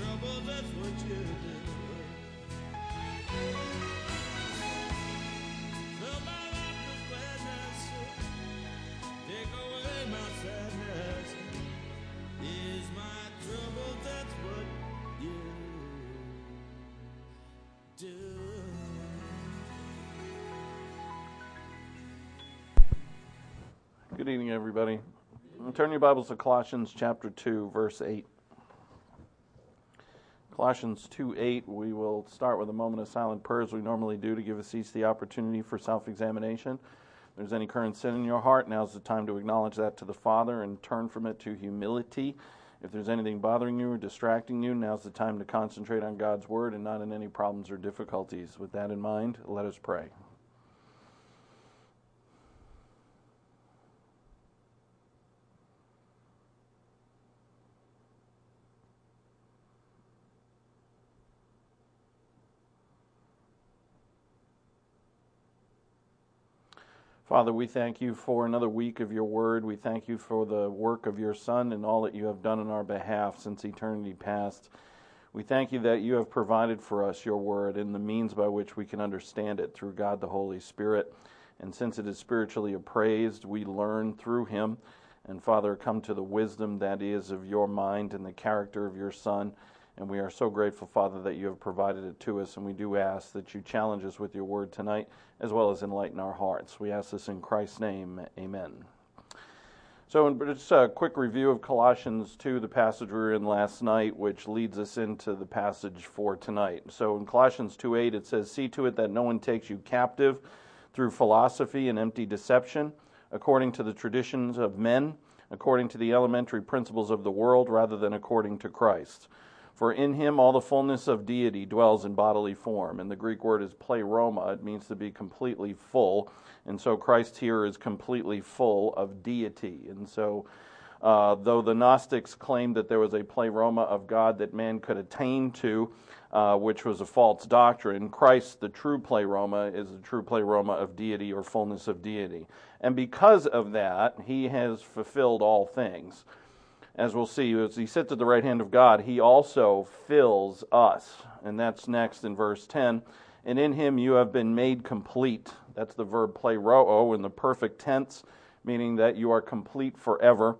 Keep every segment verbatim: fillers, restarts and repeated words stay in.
trouble, that's what you do. Fill my life with gladness, take away my sadness. Ease my trouble, that's what you do. Good evening, everybody. Turn your Bibles to Colossians chapter two, verse eight. Colossians two eight, we will start with a moment of silent prayer as we normally do to give us each the opportunity for self-examination. If there's any current sin in your heart, now's the time to acknowledge that to the Father and turn from it to humility. If there's anything bothering you or distracting you, now's the time to concentrate on God's Word and not on any problems or difficulties. With that in mind, let us pray. Father, we thank you for another week of your word. We thank you for the work of your Son and all that you have done on our behalf since eternity past. We thank you that you have provided for us your word and the means by which we can understand it through God the Holy Spirit. And since it is spiritually appraised, we learn through him. And Father, come to the wisdom that is of your mind and the character of your Son. And we are so grateful, Father, that you have provided it to us, and we do ask that you challenge us with your word tonight, as well as enlighten our hearts. We ask this in Christ's name, amen. So just a quick review of Colossians two, the passage we were in last night, which leads us into the passage for tonight. So in Colossians two eight, it says, "See to it that no one takes you captive through philosophy and empty deception, according to the traditions of men, according to the elementary principles of the world, rather than according to Christ. For in him all the fullness of deity dwells in bodily form." And the Greek word is pleroma. It means to be completely full. And so Christ here is completely full of deity. And so uh, though the Gnostics claimed that there was a pleroma of God that man could attain to, uh, which was a false doctrine, Christ, the true pleroma, is the true pleroma of deity or fullness of deity. And because of that, he has fulfilled all things. As we'll see, as he sits at the right hand of God, he also fills us. And that's next in verse ten. "And in him you have been made complete." That's the verb pleroo in the perfect tense, meaning that you are complete forever.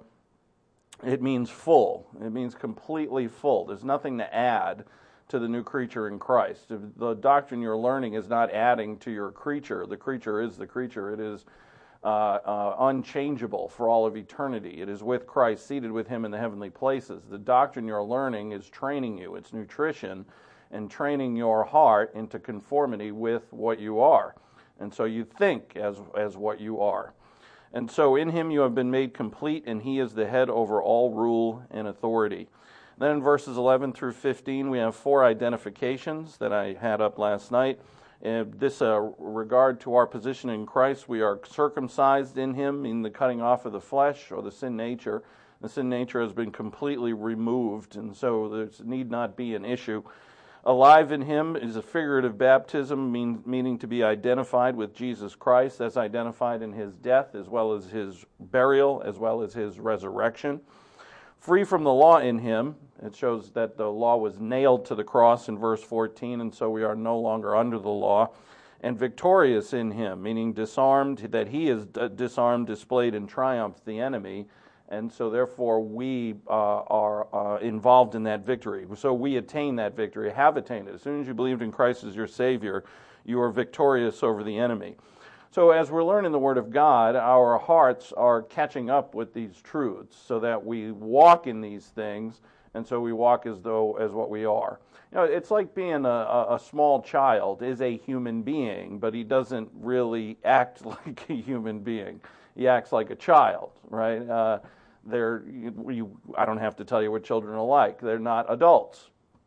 It means full. It means completely full. There's nothing to add to the new creature in Christ. If the doctrine you're learning is not adding to your creature, the creature is the creature. It is Uh, uh, unchangeable for all of eternity. It is with Christ, seated with him in the heavenly places. The doctrine you're learning is training you. It's nutrition and training your heart into conformity with what you are. And so you think as, as what you are. "And so in him you have been made complete, and he is the head over all rule and authority." Then in verses eleven through fifteen, we have four identifications that I had up last night. In this uh, regard to our position in Christ, we are circumcised in him, in the cutting off of the flesh or the sin nature. The sin nature has been completely removed, and so there need not be an issue. Alive in him is a figurative baptism, mean, meaning to be identified with Jesus Christ. That's identified in his death, as well as his burial, as well as his resurrection. Free from the law in him. It shows that the law was nailed to the cross in verse fourteen, and so we are no longer under the law. And victorious in him, meaning disarmed, that he is disarmed, displayed, and triumphed the enemy. And so therefore we uh, are uh, involved in that victory. So we attain that victory, have attained it. As soon as you believed in Christ as your Savior, you are victorious over the enemy. So as we're learning the Word of God, our hearts are catching up with these truths so that we walk in these things, and so we walk as though as what we are. You know, it's like being a, a small child is a human being, but he doesn't really act like a human being. He acts like a child, right? Uh, they're, you, you, I don't have to tell you what children are like. They're not adults,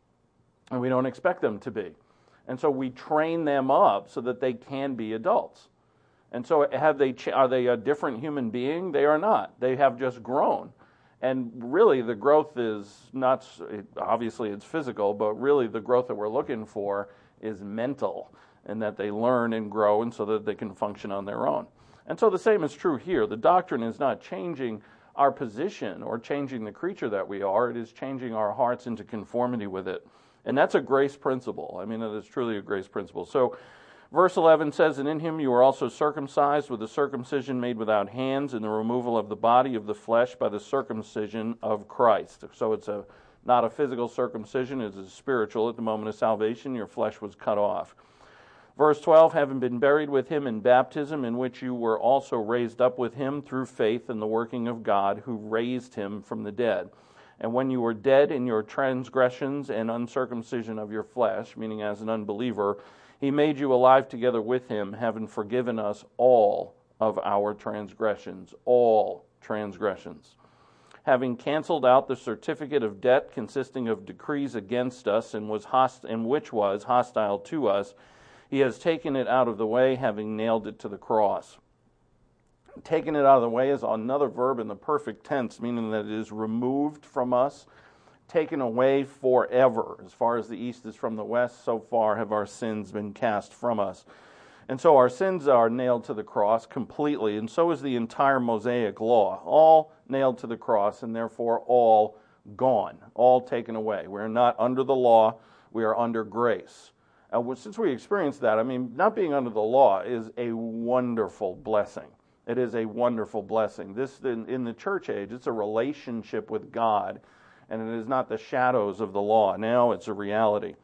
and we don't expect them to be. And so we train them up so that they can be adults. And so have they? Are they a different human being? They are not. They have just grown. And really the growth is not, obviously it's physical, but really the growth that we're looking for is mental, and that they learn and grow and so that they can function on their own. And so the same is true here. The doctrine is not changing our position or changing the creature that we are. It is changing our hearts into conformity with it. And that's a grace principle. I mean, it is truly a grace principle. So verse eleven says, "And in him you are also circumcised with a circumcision made without hands, in the removal of the body of the flesh by the circumcision of Christ." So it's a not a physical circumcision, it is spiritual. At the moment of salvation, your flesh was cut off. Verse twelve, "Having been buried with him in baptism, in which you were also raised up with him through faith in the working of God, who raised him from the dead. And when you were dead in your transgressions and uncircumcision of your flesh," meaning as an unbeliever, "he made you alive together with him, having forgiven us all of our transgressions," all transgressions. "Having canceled out the certificate of debt consisting of decrees against us, and was host- and which was hostile to us, he has taken it out of the way, having nailed it to the cross." Taken it out of the way is another verb in the perfect tense, meaning that it is removed from us, taken away forever. As far as the east is from the west, so far have our sins been cast from us. And so our sins are nailed to the cross completely, and so is the entire Mosaic law, all nailed to the cross, and therefore all gone, all taken away. We're not under the law, we are under grace. And since we experience that, I mean, not being under the law is a wonderful blessing. It is a wonderful blessing. This, in, in the church age, it's a relationship with God, and it is not the shadows of the law. Now it's a reality.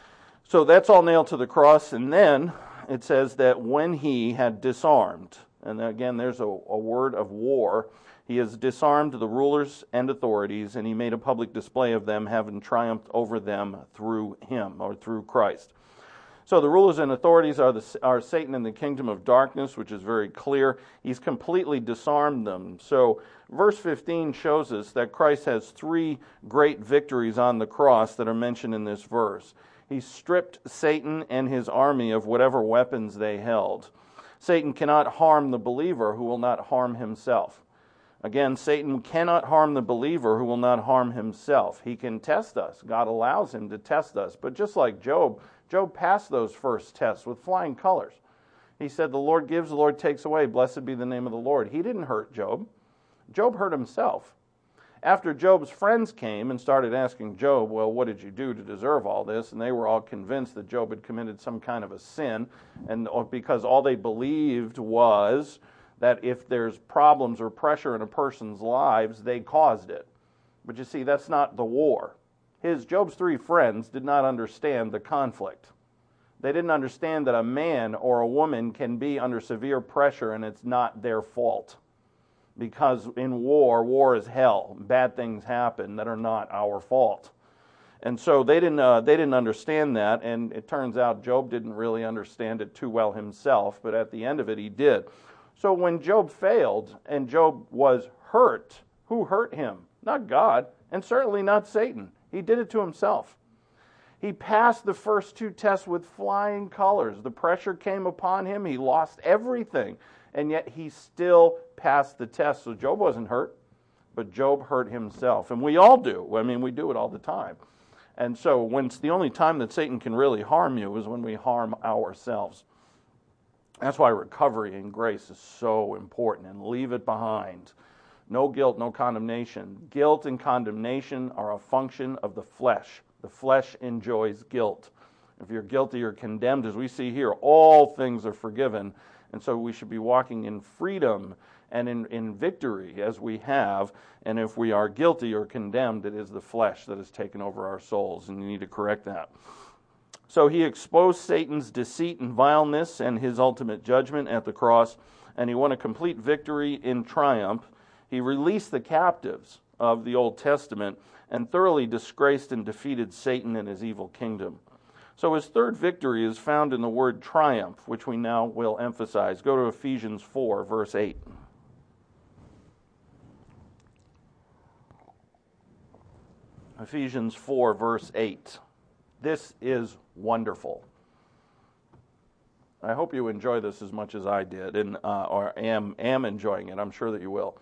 So that's all nailed to the cross, and then it says that when he had disarmed, and again there's a, a word of war, he has disarmed the rulers and authorities, and he made a public display of them, having triumphed over them through him, or through Christ. So the rulers and authorities are, the, are Satan and the kingdom of darkness, which is very clear. He's completely disarmed them. So verse fifteen shows us that Christ has three great victories on the cross that are mentioned in this verse. He stripped Satan and his army of whatever weapons they held. Satan cannot harm the believer who will not harm himself. Again, Satan cannot harm the believer who will not harm himself. He can test us. God allows him to test us. But just like Job, Job passed those first tests with flying colors. He said, "The Lord gives, the Lord takes away. Blessed be the name of the Lord." He didn't hurt Job. Job hurt himself. After Job's friends came and started asking Job, "Well, what did you do to deserve all this?" And they were all convinced that Job had committed some kind of a sin, and because all they believed was that if there's problems or pressure in a person's lives, they caused it. But you see, that's not the war. His Job's three friends did not understand the conflict. They didn't understand that a man or a woman can be under severe pressure and it's not their fault. Because in war, war is hell. Bad things happen that are not our fault. And so they didn't uh, they didn't understand that, and it turns out Job didn't really understand it too well himself, but at the end of it he did. So when Job failed and Job was hurt, who hurt him? Not God, and certainly not Satan. He did it to himself. He passed the first two tests with flying colors. The pressure came upon him. He lost everything. And yet he still passed the test. So Job wasn't hurt, but Job hurt himself. And we all do. I mean, we do it all the time. And so when it's the only time that Satan can really harm you is when we harm ourselves. That's why recovery and grace is so important. And leave it behind. No guilt, no condemnation. Guilt and condemnation are a function of the flesh. The flesh enjoys guilt. If you're guilty or condemned, as we see here, all things are forgiven. And so we should be walking in freedom and in, in victory as we have. And if we are guilty or condemned, it is the flesh that has taken over our souls, and you need to correct that. So he exposed Satan's deceit and vileness and his ultimate judgment at the cross, and he won a complete victory in triumph. He released the captives of the Old Testament and thoroughly disgraced and defeated Satan and his evil kingdom. So his third victory is found in the word triumph, which we now will emphasize. Go to Ephesians four, verse eight. Ephesians four, verse eight. This is wonderful. I hope you enjoy this as much as I did, and uh, or am am enjoying it. I'm sure that you will.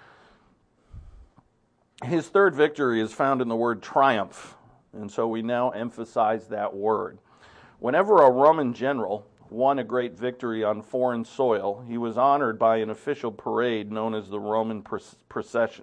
His third victory is found in the word triumph, and so we now emphasize that word. Whenever a Roman general won a great victory on foreign soil, he was honored by an official parade known as the Roman procession.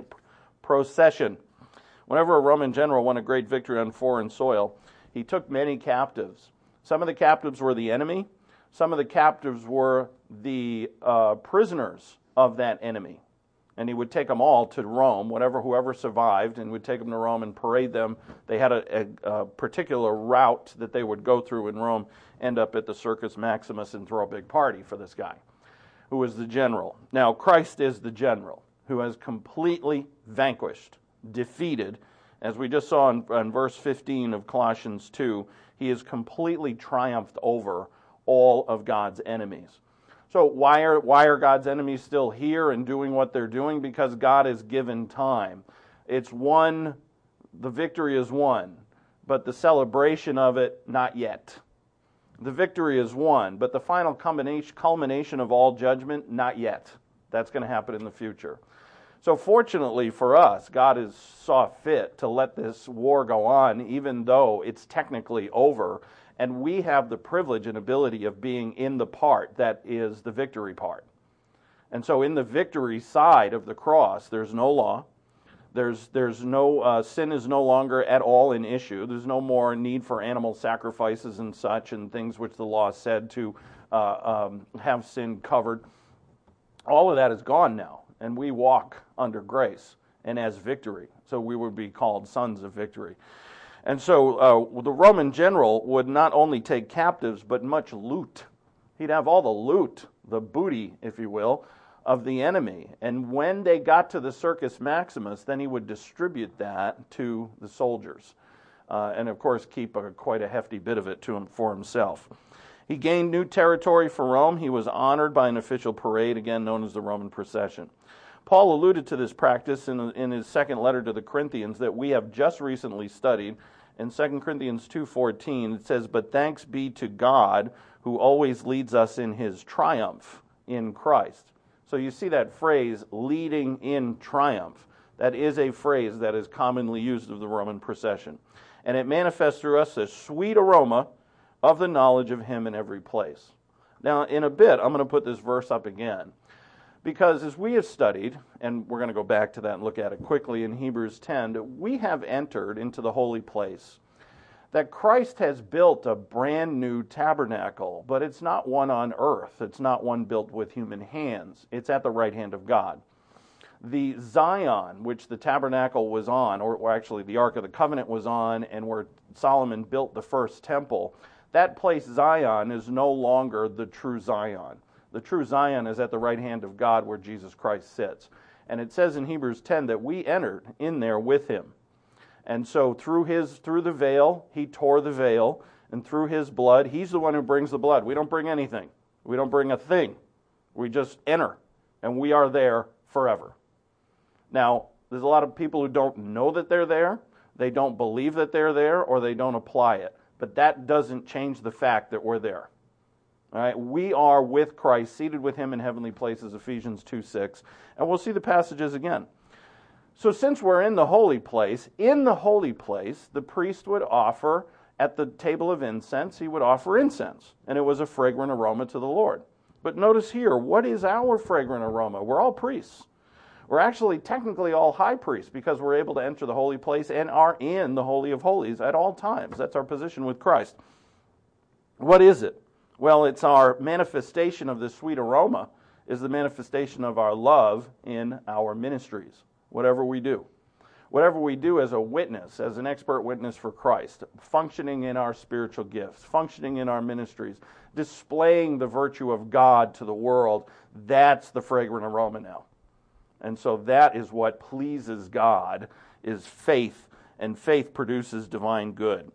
procession. Whenever a Roman general won a great victory on foreign soil, he took many captives. Some of the captives were the enemy. Some of the captives were the uh, prisoners of that enemy. And he would take them all to Rome, whatever, whoever survived, and would take them to Rome and parade them. They had a, a, a particular route that they would go through in Rome, end up at the Circus Maximus and throw a big party for this guy, who was the general. Now, Christ is the general, who has completely vanquished, defeated, as we just saw in, in verse fifteen of Colossians two, he has completely triumphed over all of God's enemies. So why are why are God's enemies still here and doing what they're doing? Because God has given time. It's won, the victory is won, but the celebration of it, not yet. The victory is won, but the final culmination, culmination of all judgment, not yet. That's going to happen in the future. So fortunately for us, God has saw fit to let this war go on, even though it's technically over. And we have the privilege and ability of being in the part that is the victory part. And so in the victory side of the cross, there's no law. There's there's no, uh, sin is no longer at all an issue. There's no more need for animal sacrifices and such and things which the law said to uh, um, have sin covered. All of that is gone now, and we walk under grace and as victory. So we would be called sons of victory. And so uh, the Roman general would not only take captives, but much loot. He'd have all the loot, the booty, if you will, of the enemy. And when they got to the Circus Maximus, then he would distribute that to the soldiers. Uh, and, of course, keep a, quite a hefty bit of it to him for himself. He gained new territory for Rome. He was honored by an official parade, again known as the Roman procession. Paul alluded to this practice in, in his second letter to the Corinthians that we have just recently studied. In Second Corinthians two fourteen, it says, "But thanks be to God who always leads us in his triumph in Christ." So you see that phrase, leading in triumph. That is a phrase that is commonly used of the Roman procession. And it manifests through us a sweet aroma of the knowledge of him in every place. Now, in a bit, I'm going to put this verse up again. Because as we have studied, and we're going to go back to that and look at it quickly in Hebrews ten, we have entered into the holy place. That Christ has built a brand new tabernacle, but it's not one on earth. It's not one built with human hands. It's at the right hand of God. The Zion, which the tabernacle was on, or, or actually the Ark of the Covenant was on, and where Solomon built the first temple, that place Zion is no longer the true Zion. The true Zion is at the right hand of God where Jesus Christ sits. And it says in Hebrews ten that we entered in there with him. And so through his through the veil, he tore the veil, and through his blood, he's the one who brings the blood. We don't bring anything. We don't bring a thing. We just enter, and we are there forever. Now, there's a lot of people who don't know that they're there, they don't believe that they're there, or they don't apply it. But that doesn't change the fact that we're there. All right, we are with Christ, seated with him in heavenly places, Ephesians two six. And we'll see the passages again. So since we're in the holy place, in the holy place, the priest would offer, at the table of incense, he would offer incense. And it was a fragrant aroma to the Lord. But notice here, what is our fragrant aroma? We're all priests. We're actually technically all high priests because we're able to enter the holy place and are in the Holy of Holies at all times. That's our position with Christ. What is it? Well, it's our manifestation of this sweet aroma is the manifestation of our love in our ministries, whatever we do. Whatever we do as a witness, as an expert witness for Christ, functioning in our spiritual gifts, functioning in our ministries, displaying the virtue of God to the world, that's the fragrant aroma now. And so that is what pleases God, is faith, and faith produces divine good.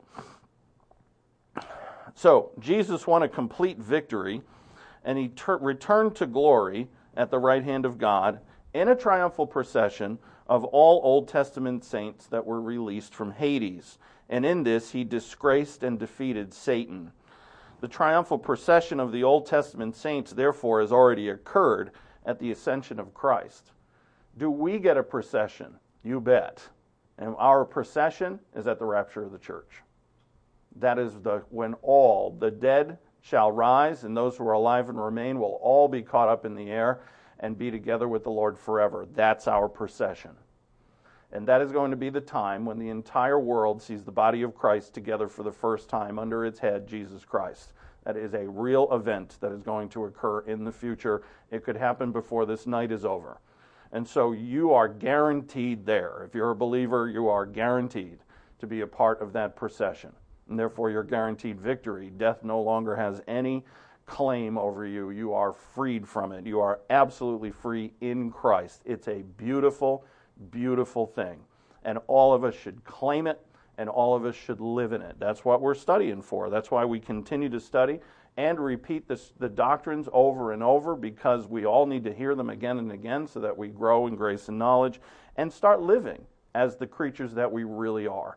So, Jesus won a complete victory, and he ter- returned to glory at the right hand of God in a triumphal procession of all Old Testament saints that were released from Hades. And in this, he disgraced and defeated Satan. The triumphal procession of the Old Testament saints, therefore, has already occurred at the ascension of Christ. Do we get a procession? You bet. And our procession is at the rapture of the church. That is the when all the dead shall rise, and those who are alive and remain will all be caught up in the air and be together with the Lord forever. That's our procession. And that is going to be the time when the entire world sees the body of Christ together for the first time under its head, Jesus Christ. That is a real event that is going to occur in the future. It could happen before this night is over. And so you are guaranteed there. If you're a believer, you are guaranteed to be a part of that procession. And therefore you're guaranteed victory. Death no longer has any claim over you. You are freed from it. You are absolutely free in Christ. It's a beautiful, beautiful thing. And all of us should claim it, and all of us should live in it. That's what we're studying for. That's why we continue to study and repeat this, the doctrines over and over, because we all need to hear them again and again so that we grow in grace and knowledge and start living as the creatures that we really are.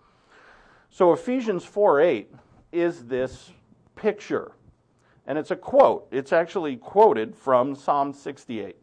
So Ephesians four eight is this picture. And it's a quote. It's actually quoted from Psalm sixty-eight.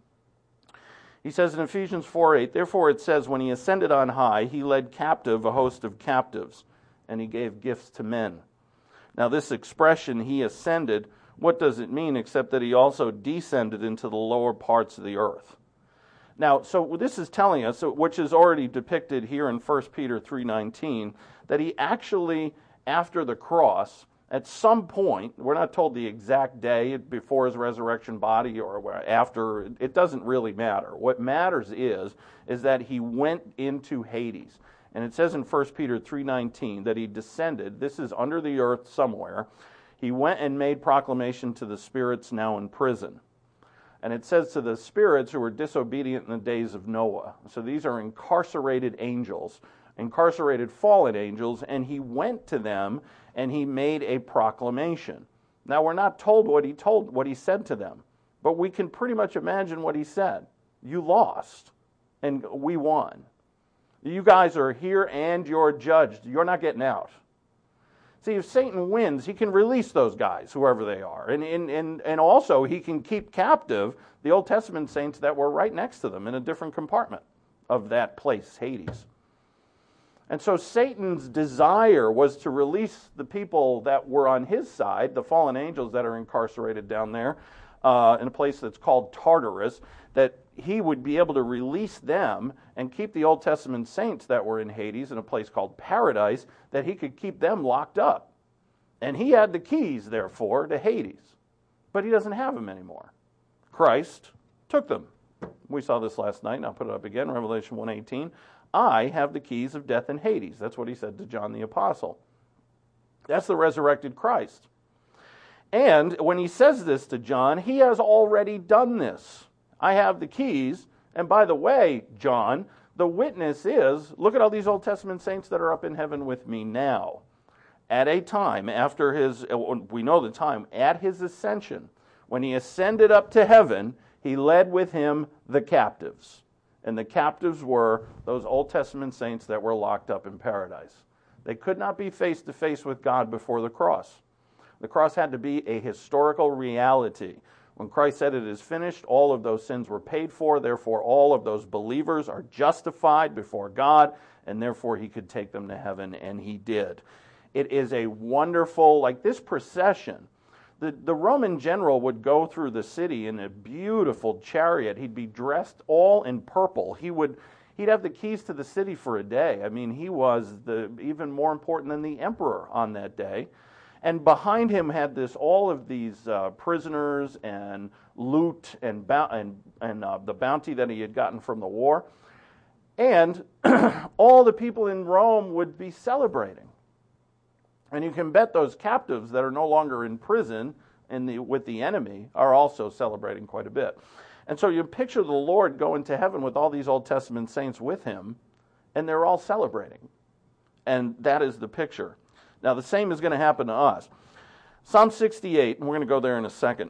He says in Ephesians four eight, "Therefore it says, when he ascended on high, he led captive a host of captives, and he gave gifts to men." Now this expression, he ascended, what does it mean except that he also descended into the lower parts of the earth? Now, so this is telling us, which is already depicted here in First Peter three nineteen, that he actually, after the cross, at some point, we're not told the exact day before his resurrection body or after, it doesn't really matter. What matters is, is that he went into Hades. And it says in First Peter three nineteen that he descended, this is under the earth somewhere, he went and made proclamation to the spirits now in prison. And it says to the spirits who were disobedient in the days of Noah. So these are incarcerated angels, incarcerated fallen angels, and he went to them and he made a proclamation. Now we're not told what he told, what he said to them, but we can pretty much imagine what he said. You lost, and we won. You guys are here and you're judged. You're not getting out. See, if Satan wins, he can release those guys, whoever they are. And, and, and, and also, he can keep captive the Old Testament saints that were right next to them in a different compartment of that place, Hades. And so Satan's desire was to release the people that were on his side, the fallen angels that are incarcerated down there, uh, in a place that's called Tartarus, that he would be able to release them and keep the Old Testament saints that were in Hades in a place called Paradise, that he could keep them locked up. And he had the keys, therefore, to Hades. But he doesn't have them anymore. Christ took them. We saw this last night, and I'll put it up again, Revelation one eighteen. I have the keys of death and Hades. That's what he said to John the Apostle. That's the resurrected Christ. And when he says this to John, he has already done this. I have the keys. And by the way, John, the witness is, look at all these Old Testament saints that are up in heaven with me now. At a time after his, we know the time, at his ascension, when he ascended up to heaven, he led with him the captives. And the captives were those Old Testament saints that were locked up in paradise. They could not be face to face with God before the cross. The cross had to be a historical reality. When Christ said it is finished, all of those sins were paid for. Therefore, all of those believers are justified before God, and therefore he could take them to heaven, and he did. It is a wonderful, like this procession. The, the Roman general would go through the city in a beautiful chariot. He'd be dressed all in purple. He would, he'd have the keys to the city for a day. I mean, he was the even more important than the emperor on that day. And behind him had this all of these uh, prisoners and loot and and and uh, the bounty that he had gotten from the war, and all the people in Rome would be celebrating. And you can bet those captives that are no longer in prison in the, with the enemy are also celebrating quite a bit. And so you picture the Lord going to heaven with all these Old Testament saints with him, and they're all celebrating. And that is the picture. Now, the same is going to happen to us. Psalm sixty-eight, and we're going to go there in a second,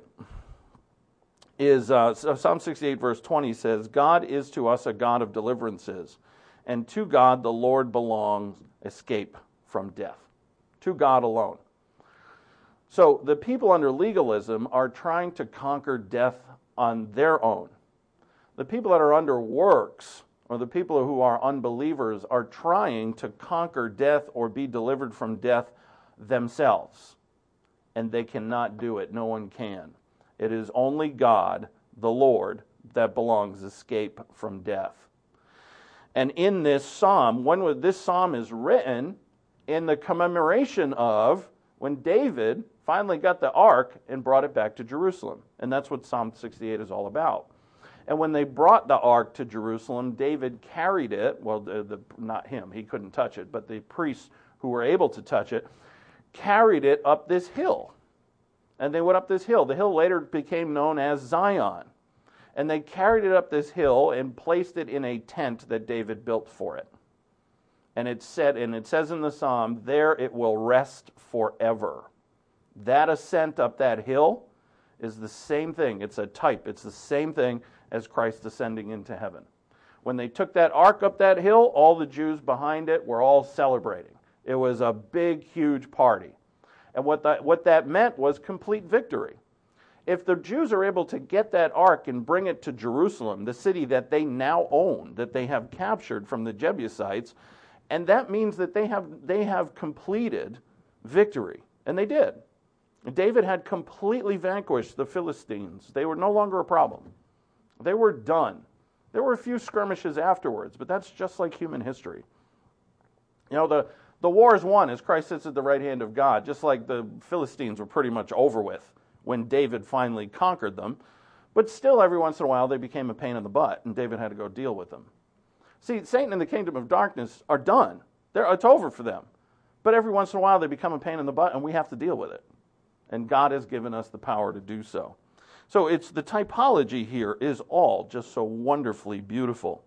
is uh, Psalm sixty-eight, verse twenty says, God is to us a God of deliverances, and to God the Lord belongs escape from death. To God alone. So the people under legalism are trying to conquer death on their own. The people that are under works, or the people who are unbelievers, are trying to conquer death or be delivered from death themselves. and they cannot do it. No one can. It is only God, the Lord, that belongs escape from death. And in this psalm, when this psalm is written in the commemoration of when David finally got the ark and brought it back to Jerusalem. And that's what Psalm sixty-eight is all about. And when they brought the ark to Jerusalem, David carried it, well, the, the, not him, he couldn't touch it, but the priests who were able to touch it, carried it up this hill. And they went up this hill. The hill later became known as Zion. And they carried it up this hill and placed it in a tent that David built for it. And it said, and it says in the psalm, there it will rest forever. That ascent up that hill is the same thing. It's a type. It's the same thing as Christ ascending into heaven. When they took that ark up that hill, all the Jews behind it were all celebrating. It was a big, huge party. And what that, what that meant was complete victory. If the Jews are able to get that ark and bring it to Jerusalem, the city that they now own, that they have captured from the Jebusites, and that means that they have they have completed victory. And they did. David had completely vanquished the Philistines. They were no longer a problem. They were done. There were a few skirmishes afterwards, but that's just like human history. You know, the, the war is won as Christ sits at the right hand of God, just like the Philistines were pretty much over with when David finally conquered them. But still, every once in a while, they became a pain in the butt, and David had to go deal with them. See, Satan and the kingdom of darkness are done. They're, it's over for them. But every once in a while, they become a pain in the butt, and we have to deal with it. And God has given us the power to do so. So it's the typology here is all just so wonderfully beautiful.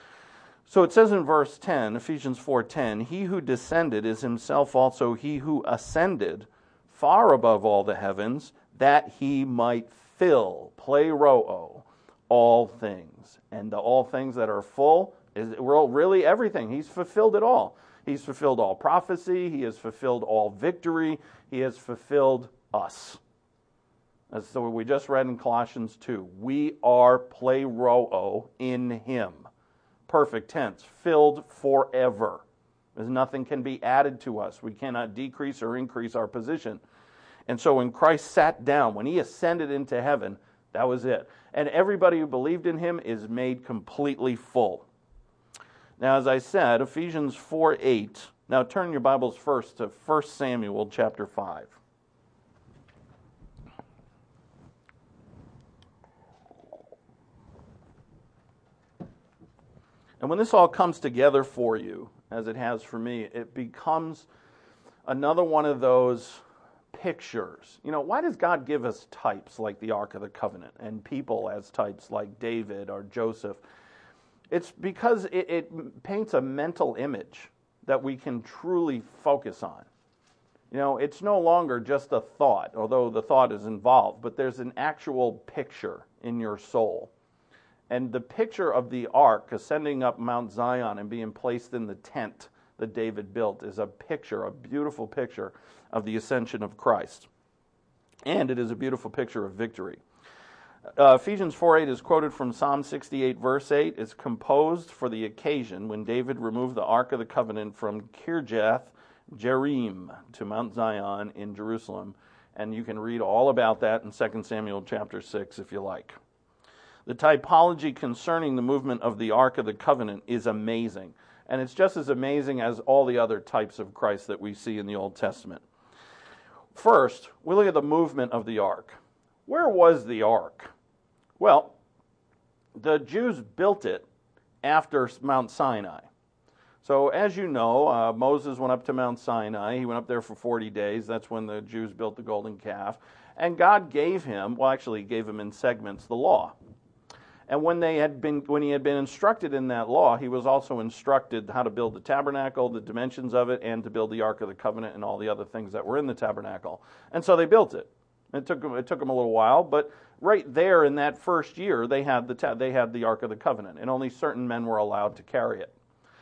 So it says in verse ten, Ephesians four ten, he who descended is himself also he who ascended far above all the heavens, that he might fill, pleroo, all things. And the all things that are full is well, really everything. He's fulfilled it all. He's fulfilled all prophecy. He has fulfilled all victory. He has fulfilled us. That's the way we just read in Colossians two. We are pleroo in him. Perfect tense. Filled forever. There's nothing can be added to us. We cannot decrease or increase our position. And so when Christ sat down, when he ascended into heaven, that was it. And everybody who believed in him is made completely full. Now, as I said, Ephesians four eight. Now turn your Bibles first to First Samuel chapter five. And when this all comes together for you, as it has for me, it becomes another one of those pictures. You know, why does God give us types like the Ark of the Covenant and people as types like David or Joseph? It's because it, it paints a mental image that we can truly focus on. You know, it's no longer just a thought, although the thought is involved, but there's an actual picture in your soul. And the picture of the ark ascending up Mount Zion and being placed in the tent that David built is a picture, a beautiful picture of the ascension of Christ. And it is a beautiful picture of victory. Uh, Ephesians four eight is quoted from Psalm sixty-eight, verse eight. It's composed for the occasion when David removed the Ark of the Covenant from Kirjath Jearim to Mount Zion in Jerusalem. And you can read all about that in Second Samuel chapter six if you like. The typology concerning the movement of the Ark of the Covenant is amazing. And it's just as amazing as all the other types of Christ that we see in the Old Testament. First, we look at the movement of the Ark. Where was the Ark? Well, the Jews built it after Mount Sinai. So as you know, uh, Moses went up to Mount Sinai. He went up there for forty days. That's when the Jews built the golden calf. And God gave him, well actually he gave him in segments, the law. And when they had been, when he had been instructed in that law, he was also instructed how to build the tabernacle, the dimensions of it, and to build the Ark of the Covenant and all the other things that were in the tabernacle. And so they built it. It took them, it took them a little while, but right there in that first year, they had the ta- they had the Ark of the Covenant, and only certain men were allowed to carry it.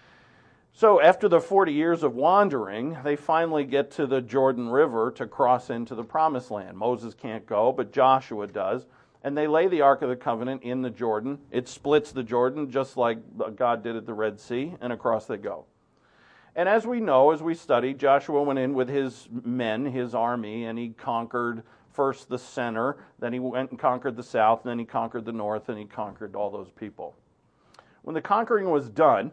So after the forty years of wandering, they finally get to the Jordan River to cross into the Promised Land. Moses can't go, but Joshua does. And they lay the Ark of the Covenant in the Jordan. It splits the Jordan just like God did at the Red Sea, and across they go. And as we know, as we study, Joshua went in with his men, his army, and he conquered first the center, then he went and conquered the south, and then he conquered the north, and he conquered all those people. When the conquering was done,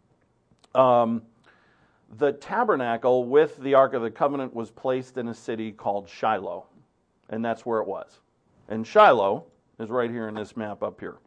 um, the tabernacle with the Ark of the Covenant was placed in a city called Shiloh, and that's where it was. And Shiloh is right here in this map up here.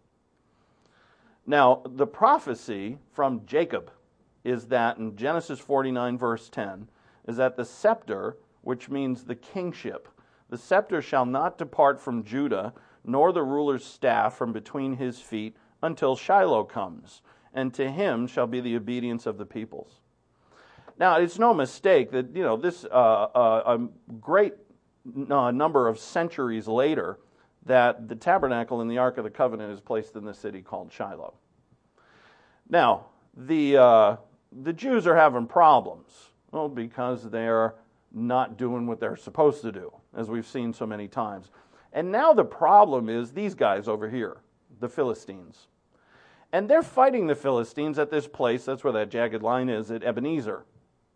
Now, the prophecy from Jacob is that in Genesis forty-nine, verse ten, is that the scepter, which means the kingship, the scepter shall not depart from Judah, nor the ruler's staff from between his feet, until Shiloh comes, and to him shall be the obedience of the peoples. Now, it's no mistake that, you know, this uh, uh, a great uh, number of centuries later, that the tabernacle and the Ark of the Covenant is placed in the city called Shiloh. Now, the uh, the Jews are having problems, well, because they're not doing what they're supposed to do, as we've seen so many times. And now the problem is these guys over here, the Philistines. And they're fighting the Philistines at this place, that's where that jagged line is, at Ebenezer.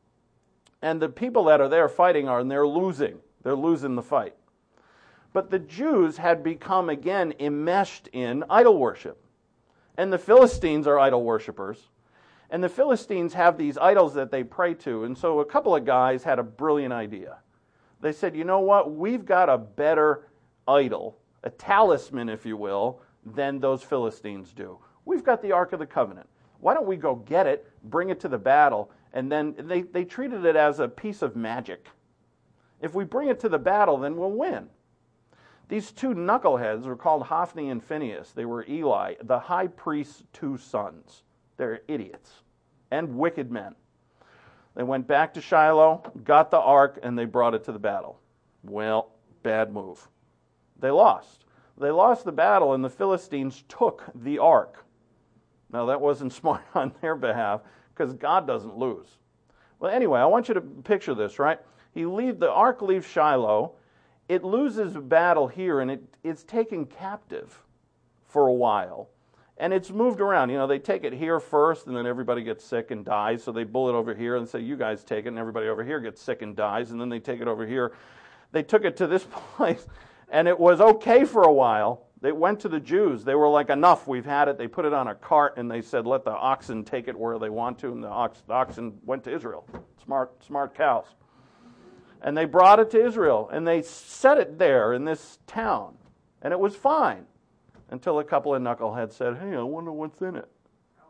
And the people that are there fighting are, and they're losing. They're losing the fight. But the Jews had become again enmeshed in idol worship. And the Philistines are idol worshipers. And the Philistines have these idols that they pray to. And so a couple of guys had a brilliant idea. They said, you know what, we've got a better idol, a talisman, if you will, than those Philistines do. We've got the Ark of the Covenant. Why don't we go get it, bring it to the battle, and then they, they treated it as a piece of magic. If we bring it to the battle, then we'll win. These two knuckleheads were called Hophni and Phinehas. They were Eli, the high priest's two sons. They're idiots and wicked men. They went back to Shiloh, got the ark, and they brought it to the battle. Well, bad move. They lost. They lost the battle, and the Philistines took the ark. Now, that wasn't smart on their behalf, because God doesn't lose. Well, anyway, I want you to picture this, right? He leave, the ark leaves Shiloh. It loses a battle here, and it, it's taken captive for a while. And it's moved around. You know, they take it here first, and then everybody gets sick and dies. So they pull it over here and say, you guys take it, and everybody over here gets sick and dies. And then they take it over here. They took it to this place, and it was okay for a while. They went to the Jews. They were like, enough, we've had it. They put it on a cart, and they said, let the oxen take it where they want to. And the, ox, the oxen went to Israel. Smart, smart cows. And they brought it to Israel, and they set it there in this town. And it was fine. Until a couple of knuckleheads said, hey, I wonder what's in it.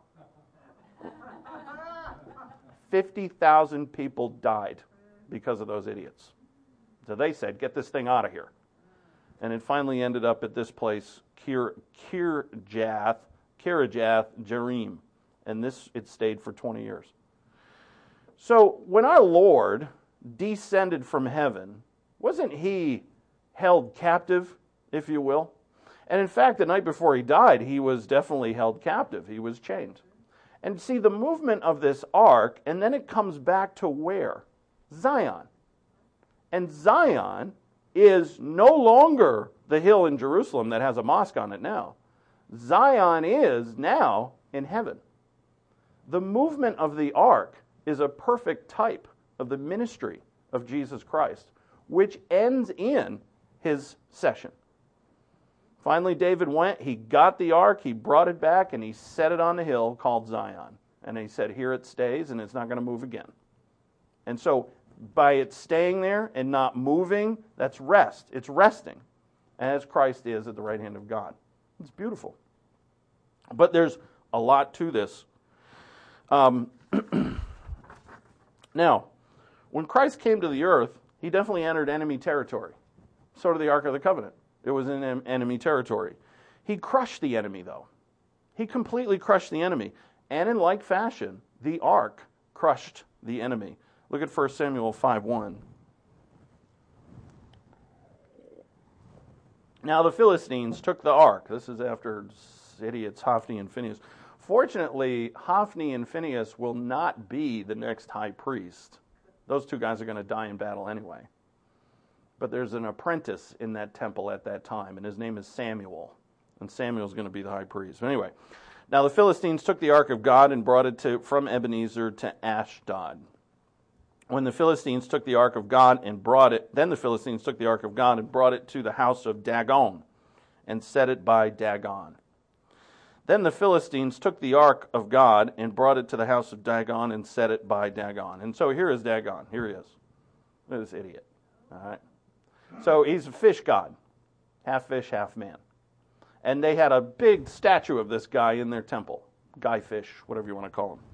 fifty thousand people died because of those idiots. So they said, get this thing out of here. And it finally ended up at this place, Kir, Kirjath, Kirjath Jearim. And this, it stayed for twenty years. So when our Lord descended from heaven, wasn't he held captive, if you will? And in fact, the night before he died, he was definitely held captive. He was chained. And see, the movement of this ark, and then it comes back to where? Zion. And Zion is no longer the hill in Jerusalem that has a mosque on it now. Zion is now in heaven. The movement of the ark is a perfect type of the ministry of Jesus Christ, which ends in his session. Finally, David went, he got the ark, he brought it back, and he set it on the hill called Zion. And he said, here it stays, and it's not going to move again. And so, by it staying there and not moving, that's rest. It's resting, as Christ is at the right hand of God. It's beautiful. But there's a lot to this. Um, now, when Christ came to the earth, he definitely entered enemy territory. So did the Ark of the Covenant. It was in enemy territory. He crushed the enemy, though. He completely crushed the enemy. And in like fashion, the ark crushed the enemy. Look at First Samuel five one. Now the Philistines took the ark. This is after idiots Hophni and Phinehas. Fortunately, Hophni and Phinehas will not be the next high priest. Those two guys are going to die in battle anyway. But there's an apprentice in that temple at that time, and his name is Samuel. And Samuel's going to be the high priest. But anyway, Now the Philistines took the ark of God and brought it to, from Ebenezer to Ashdod. When the Philistines took the ark of God and brought it, then the Philistines took the ark of God and brought it to the house of Dagon and set it by Dagon. Then the Philistines took the ark of God and brought it to the house of Dagon and set it by Dagon. And so here is Dagon. Here he is. Look at this idiot. All right. So he's a fish god. Half fish, half man. And they had a big statue of this guy in their temple. Guy fish, whatever you want to call him.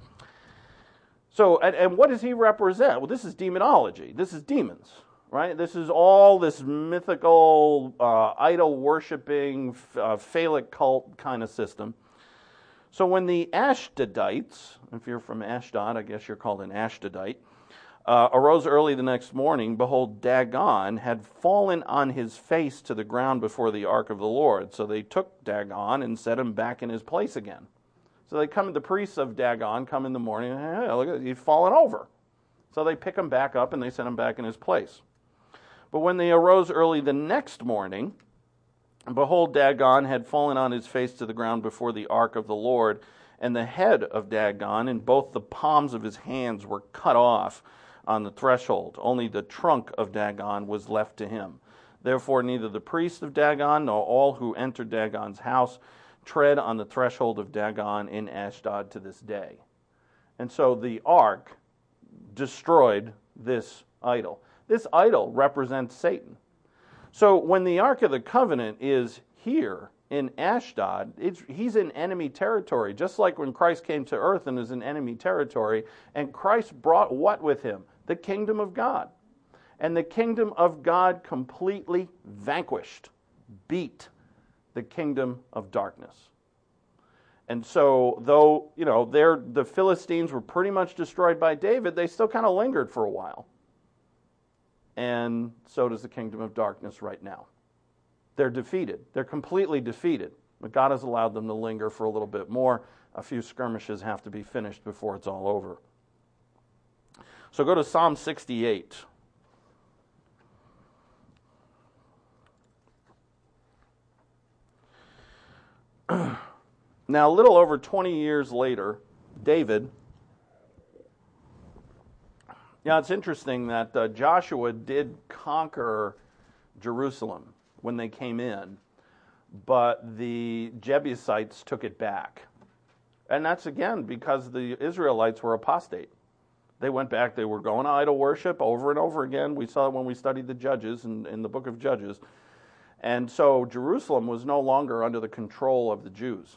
So, and, and what does he represent? Well, this is demonology. This is demons, right? This is all this mythical, uh, idol-worshipping, uh, phallic cult kind of system. So when the Ashdodites, if you're from Ashdod, I guess you're called an Ashdodite, uh, arose early the next morning, behold, Dagon had fallen on his face to the ground before the ark of the Lord. So they took Dagon and set him back in his place again. So they come, the priests of Dagon come in the morning, and hey, look at, he's fallen over. So they pick him back up and they set him back in his place. But when they arose early the next morning, behold, Dagon had fallen on his face to the ground before the ark of the Lord, and the head of Dagon and both the palms of his hands were cut off on the threshold. Only the trunk of Dagon was left to him. Therefore neither the priests of Dagon nor all who entered Dagon's house tread on the threshold of Dagon in Ashdod to this day. And so the ark destroyed this idol. This idol represents Satan. So when the Ark of the Covenant is here in Ashdod, it's, he's in enemy territory, just like when Christ came to earth and is in enemy territory, and Christ brought what with him? The kingdom of God. And the kingdom of God completely vanquished, beat the kingdom of darkness. And so, though, you know, they're, the Philistines were pretty much destroyed by David, they still kind of lingered for a while. And so does the kingdom of darkness right now. They're defeated. They're completely defeated. But God has allowed them to linger for a little bit more. A few skirmishes have to be finished before it's all over. So go to Psalm sixty-eight. Now, a little over twenty years later, David... Yeah, it's interesting that uh, Joshua did conquer Jerusalem when they came in, but the Jebusites took it back. And that's, again, because the Israelites were apostate. They went back, they were going to idol worship over and over again. We saw it when we studied the Judges in, in the book of Judges. And so Jerusalem was no longer under the control of the Jews.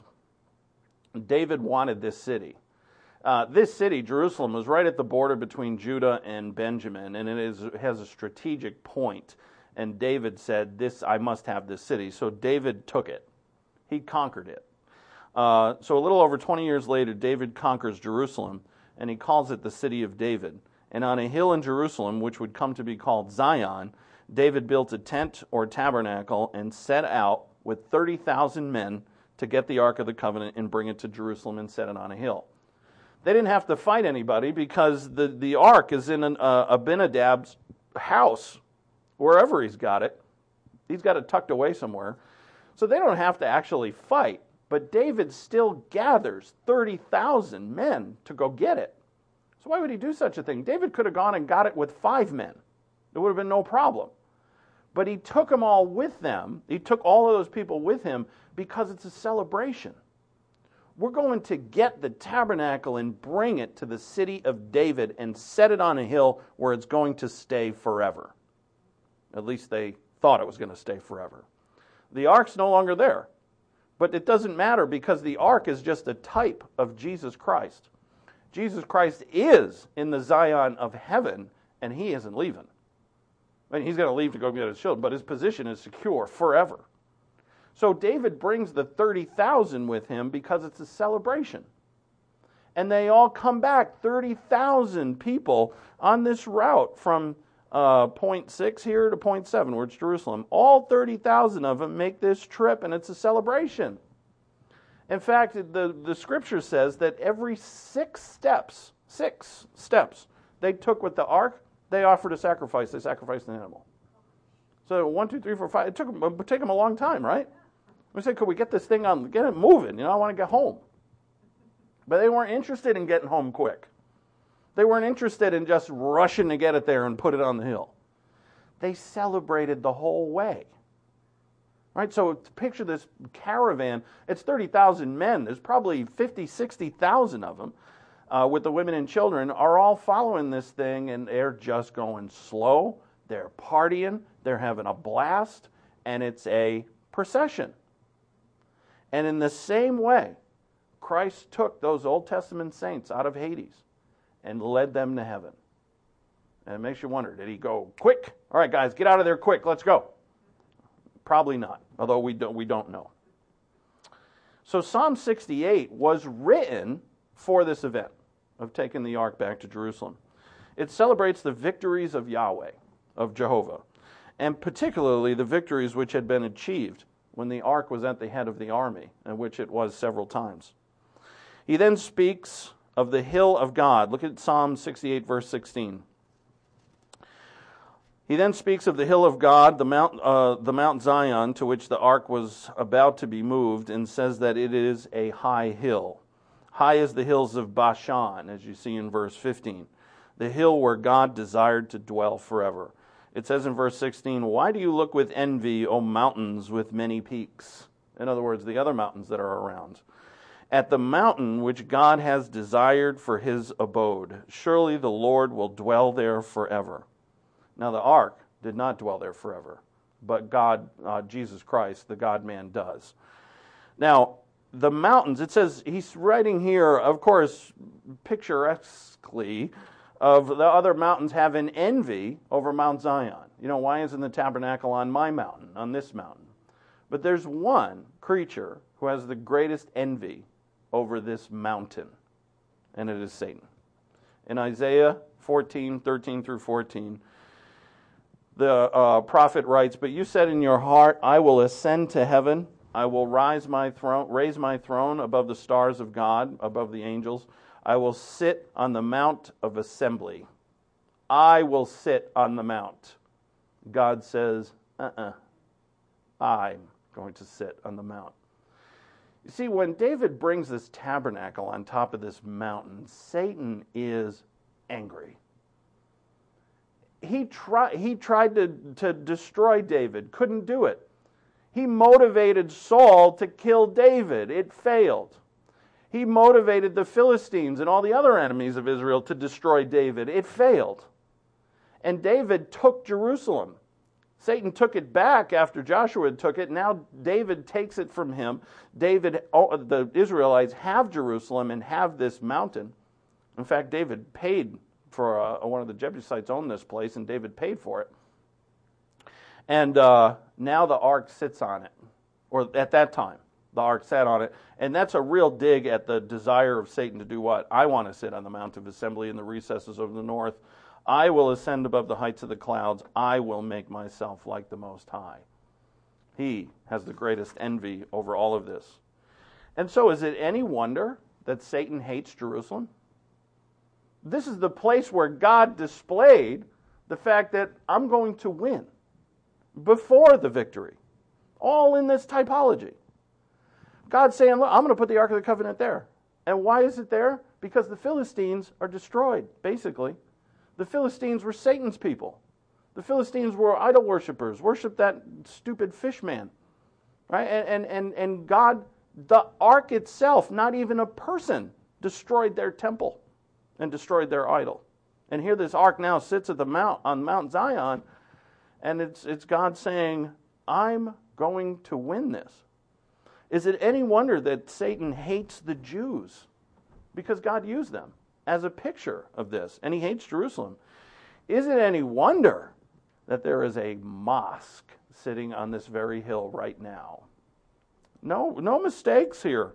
David wanted this city. Uh, this city, Jerusalem, was right at the border between Judah and Benjamin, and it is, has a strategic point. And David said, "This, I must have this city." So David took it. He conquered it. Uh, so a little over twenty years later, David conquers Jerusalem, and he calls it the city of David. And on a hill in Jerusalem, which would come to be called Zion, David built a tent or tabernacle and set out with thirty thousand men to get the Ark of the Covenant and bring it to Jerusalem and set it on a hill. They didn't have to fight anybody because the, the ark is in an, uh, Abinadab's house, wherever he's got it. He's got it tucked away somewhere. So they don't have to actually fight. But David still gathers thirty thousand men to go get it. So why would he do such a thing? David could have gone and got it with five men. It would have been no problem. But he took them all with them. He took all of those people with him because it's a celebration. We're going to get the tabernacle and bring it to the city of David and set it on a hill where it's going to stay forever. At least they thought it was going to stay forever. The ark's no longer there. But it doesn't matter because the ark is just a type of Jesus Christ. Jesus Christ is in the Zion of heaven, and he isn't leaving. I mean, he's going to leave to go get his children, but his position is secure forever. So David brings the thirty thousand with him because it's a celebration. And they all come back, thirty thousand people on this route from uh, point six here to point seven, where it's Jerusalem. All thirty thousand of them make this trip, and it's a celebration. In fact, the, the scripture says that every six steps, six steps they took with the ark, they offered a sacrifice. They sacrificed an animal. So one, two, three, four, five. It took them, it took them a long time, right? We said, could we get this thing on, get it moving? You know, I want to get home. But they weren't interested in getting home quick. They weren't interested in just rushing to get it there and put it on the hill. They celebrated the whole way. Right? So picture this caravan. It's thirty thousand men. There's probably fifty, sixty thousand of them, uh, with the women and children, are all following this thing, and they're just going slow. They're partying. They're having a blast, and it's a procession. And in the same way, Christ took those Old Testament saints out of Hades and led them to heaven. And it makes you wonder, did he go quick? All right, guys, get out of there quick. Let's go. Probably not, although we don't, we don't know. So Psalm sixty-eight was written for this event of taking the ark back to Jerusalem. It celebrates the victories of Yahweh, of Jehovah, and particularly the victories which had been achieved when the ark was at the head of the army, and which it was several times. He then speaks of the hill of God. Look at Psalm sixty-eight, verse sixteen. He then speaks of the hill of God, the Mount, uh, the Mount Zion, to which the ark was about to be moved, and says that it is a high hill. High as the hills of Bashan, as you see in verse fifteen. The hill where God desired to dwell forever. It says in verse sixteen, "Why do you look with envy, O mountains with many peaks?" In other words, the other mountains that are around. "At the mountain which God has desired for his abode. Surely the Lord will dwell there forever." Now the ark did not dwell there forever, but God, uh, Jesus Christ, the God-man, does. Now, the mountains, it says, he's writing here, of course, picturesquely, of the other mountains having envy over Mount Zion. You know, why isn't the tabernacle on my mountain, on this mountain? But there's one creature who has the greatest envy over this mountain, and it is Satan. In Isaiah fourteen, thirteen through fourteen, the uh, prophet writes, "But you said in your heart, I will ascend to heaven. I will rise my throne, raise my throne above the stars of God, above the angels. I will sit on the mount of assembly. I will sit on the mount." God says, uh-uh, I'm going to sit on the mount. You see, when David brings this tabernacle on top of this mountain, Satan is angry. He, try, he tried to, to destroy David, couldn't do it. He motivated Saul to kill David. It failed. He motivated the Philistines and all the other enemies of Israel to destroy David. It failed. And David took Jerusalem. Satan took it back after Joshua took it. Now David takes it from him. David, the Israelites have Jerusalem and have this mountain. In fact, David paid for uh, one of the Jebusites owned this place, and David paid for it. And uh, now the ark sits on it, or at that time, the ark sat on it. And that's a real dig at the desire of Satan to do what? I want to sit on the Mount of Assembly in the recesses of the north. I will ascend above the heights of the clouds. I will make myself like the Most High. He has the greatest envy over all of this. And so is it any wonder that Satan hates Jerusalem? This is the place where God displayed the fact that I'm going to win before the victory. All in this typology. God's saying, look, I'm going to put the Ark of the Covenant there. And why is it there? Because the Philistines are destroyed, basically. The Philistines were Satan's people. The Philistines were idol worshippers, worshiped that stupid fish man. Right? And, and, and, and God, the Ark itself, not even a person, destroyed their temple and destroyed their idol. And here this Ark now sits at the mount on Mount Zion, and it's it's God saying, I'm going to win this. Is it any wonder that Satan hates the Jews? Because God used them as a picture of this, and he hates Jerusalem. Is it any wonder that there is a mosque sitting on this very hill right now? No, no mistakes here.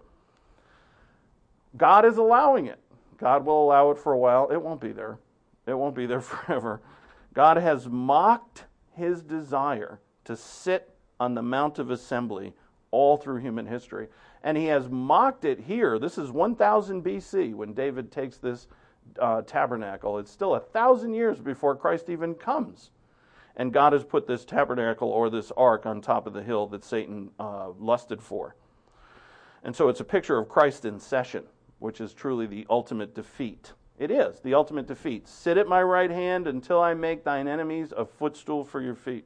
God is allowing it. God will allow it for a while. It won't be there. It won't be there forever. God has mocked his desire to sit on the Mount of Assembly all through human history. And he has mocked it here. This is one thousand B C when David takes this uh, tabernacle. It's still a thousand years before Christ even comes. And God has put this tabernacle or this ark on top of the hill that Satan uh, lusted for. And so it's a picture of Christ in session. which is truly the ultimate defeat. It is the ultimate defeat. Sit at my right hand until I make thine enemies a footstool for your feet.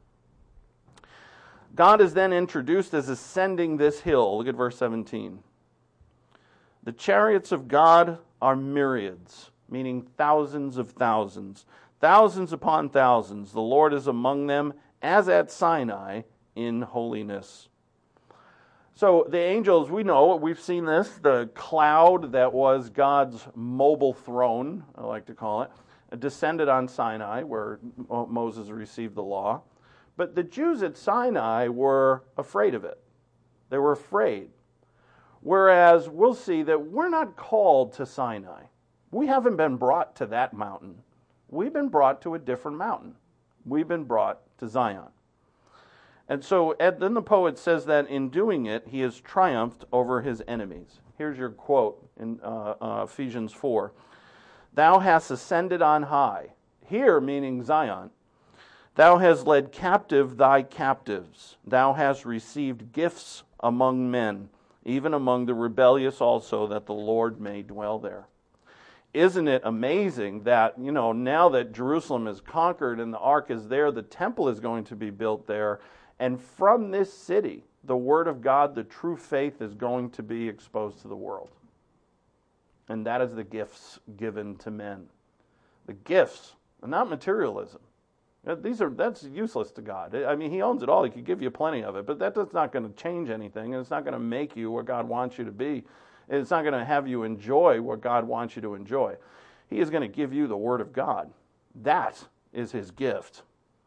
God is then introduced as ascending this hill. Look at verse seventeen. The chariots of God are myriads, meaning thousands of thousands, thousands upon thousands. The Lord is among them, as at Sinai, in holiness. So the angels, we know, we've seen this, the cloud that was God's mobile throne, I like to call it, descended on Sinai, where Moses received the law. But the Jews at Sinai were afraid of it. They were afraid. Whereas we'll see that we're not called to Sinai. We haven't been brought to that mountain. We've been brought to a different mountain. We've been brought to Zion. And so then the poet says that in doing it, he has triumphed over his enemies. Here's your quote in uh, uh, Ephesians four. Thou hast ascended on high. Here, meaning Zion. Thou hast led captive thy captives. Thou hast received gifts among men, even among the rebellious also, that the Lord may dwell there. Isn't it amazing that, you know, now that Jerusalem is conquered and the ark is there, the temple is going to be built there, and from this city, the Word of God, the true faith, is going to be exposed to the world. And that is the gifts given to men. The gifts, and not materialism. These are that's useless to God. I mean, He owns it all. He could give you plenty of it, but that's not going to change anything, and it's not going to make you what God wants you to be. It's not going to have you enjoy what God wants you to enjoy. He is going to give you the Word of God. That is His gift.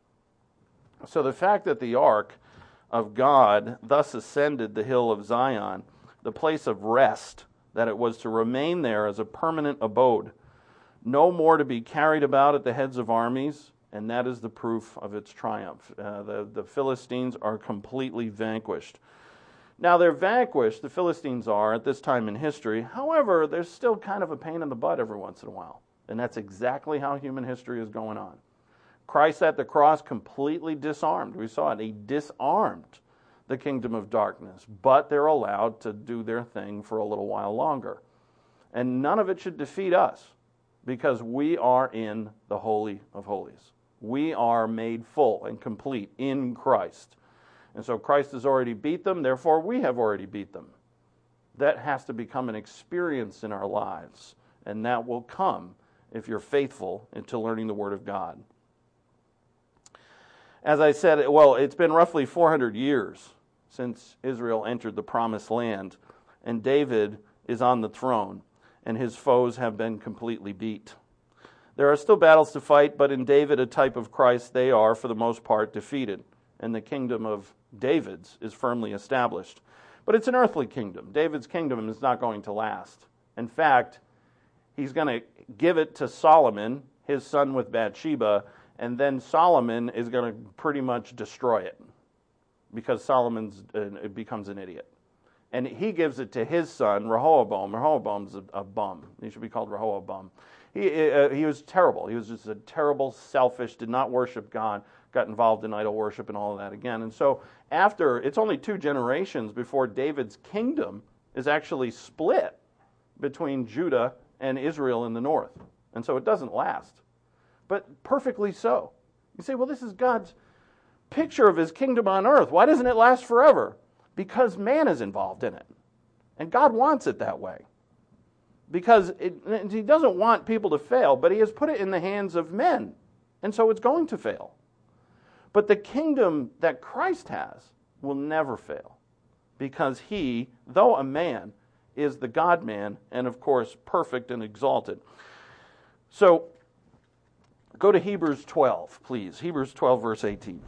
So the fact that the ark of God thus ascended the hill of Zion, the place of rest, that it was to remain there as a permanent abode, no more to be carried about at the heads of armies, and that is the proof of its triumph. Uh, the, the Philistines are completely vanquished. Now they're vanquished, the Philistines are, at this time in history. However, there's still kind of a pain in the butt every once in a while. And that's exactly how human history is going on. Christ at the cross completely disarmed. We saw it. He disarmed the kingdom of darkness. But they're allowed to do their thing for a little while longer. And none of it should defeat us, because we are in the Holy of Holies. We are made full and complete in Christ. And so Christ has already beat them, therefore we have already beat them. That has to become an experience in our lives, and that will come if you're faithful into learning the Word of God. As I said, well, it's been roughly four hundred years since Israel entered the Promised Land, and David is on the throne, and his foes have been completely beat. There are still battles to fight, but in David, a type of Christ, they are, for the most part, defeated, and the kingdom of David's is firmly established. But it's an earthly kingdom. David's kingdom is not going to last. In fact, he's going to give it to Solomon, his son with Bathsheba, and then Solomon is going to pretty much destroy it, because Solomon's uh, it becomes an idiot. And he gives it to his son, Rehoboam. Rehoboam's a, a bum. He should be called Rehoboam. He, uh, he was terrible. He was just a terrible, selfish, did not worship God, got involved in idol worship and all of that again. And so after, it's only two generations before David's kingdom is actually split between Judah and Israel in the north. And so it doesn't last. But perfectly so. You say, well, this is God's picture of His kingdom on earth. Why doesn't it last forever? Because man is involved in it. And God wants it that way. Because it, He doesn't want people to fail, but He has put it in the hands of men. And so it's going to fail. But the kingdom that Christ has will never fail. Because He, though a man, is the God-man, and of course perfect and exalted. So, go to Hebrews twelve, please. Hebrews twelve, verse eighteen.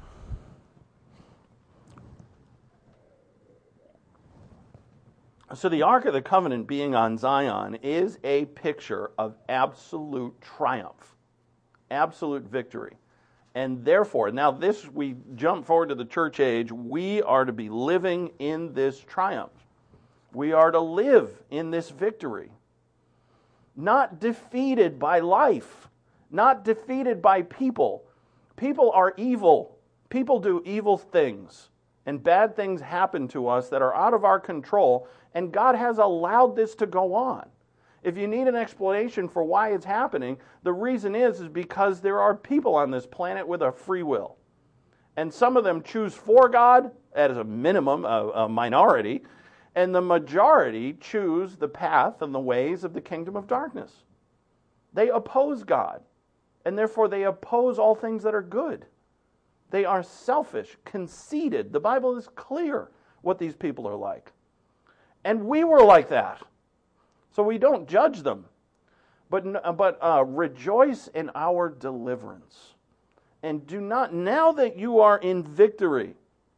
So the Ark of the Covenant being on Zion is a picture of absolute triumph, absolute victory. And therefore, now this, we jump forward to the church age, we are to be living in this triumph. We are to live in this victory. Not defeated by life. Not defeated by people. People are evil. People do evil things. and bad things happen to us that are out of our control, and God has allowed this to go on. If you need an explanation for why it's happening, the reason is, is because there are people on this planet with a free will. And some of them choose for God, as a minimum, a, a minority, and the majority choose the path and the ways of the kingdom of darkness. They oppose God, and therefore they oppose all things that are good. They are selfish, conceited. The Bible is clear what these people are like. And we were like that. So we don't judge them, but, but uh, rejoice in our deliverance. And do not, now that you are in victory,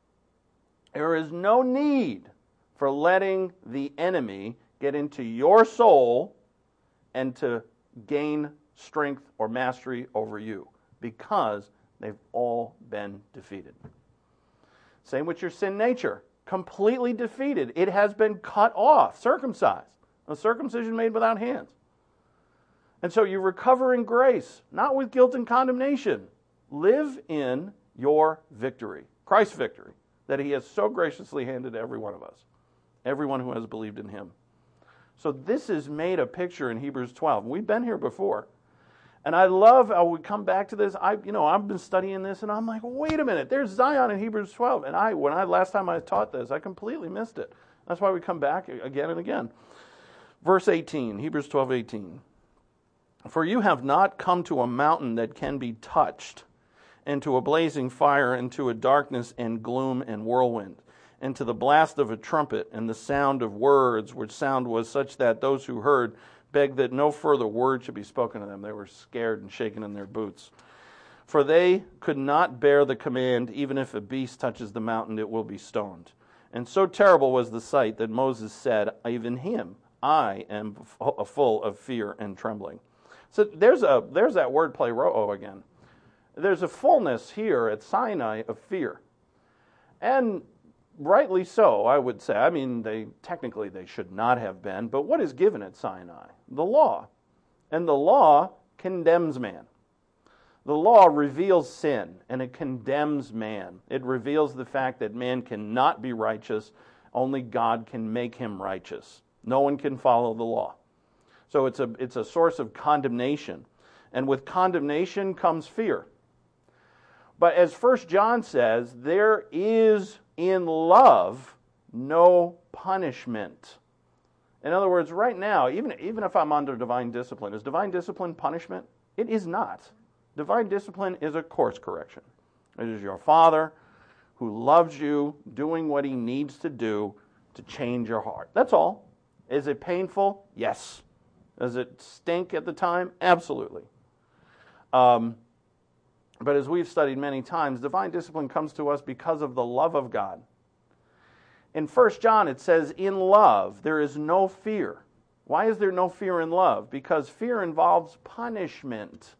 there is no need for letting the enemy get into your soul and to gain strength or mastery over you, because they've all been defeated. Same with your sin nature. Completely defeated. It has been cut off, circumcised. A circumcision made without hands. And so you recover in grace, not with guilt and condemnation. Live in your victory, Christ's victory, that he has so graciously handed to every one of us, everyone who has believed in him. So this is made a picture in Hebrews twelve. We've been here before. And I love how we come back to this. I, you know, I've been studying this, and I'm like, wait a minute, there's Zion in Hebrews twelve. And I, when I last time I taught this, I completely missed it. That's why we come back again and again. Verse eighteen, Hebrews twelve eighteen. For you have not come to a mountain that can be touched, and to a blazing fire, and to a darkness and gloom and whirlwind, and to the blast of a trumpet, and the sound of words, which sound was such that those who heard begged that no further word should be spoken to them. They were scared and shaken in their boots. For they could not bear the command, even if a beast touches the mountain, it will be stoned. And so terrible was the sight that Moses said, even him, I am full of fear and trembling. So there's a there's that word pleroo again. There's a fullness here at Sinai of fear. And rightly so, I would say. I mean, they technically they should not have been, but what is given at Sinai? The law. And the law condemns man. The law reveals sin, and it condemns man. It reveals the fact that man cannot be righteous. Only God can make him righteous. No one can follow the law. So it's a it's a source of condemnation. And with condemnation comes fear. But as First John says, there is in love no punishment. In other words, right now, even, even if I'm under divine discipline, is divine discipline punishment? It is not. Divine discipline is a course correction. It is your Father who loves you doing what he needs to do to change your heart. That's all. Is it painful? Yes. Does it stink at the time? Absolutely. Um, but as we've studied many times, divine discipline comes to us because of the love of God. In First John it says, in love there is no fear. Why is there no fear in love? Because fear involves punishment.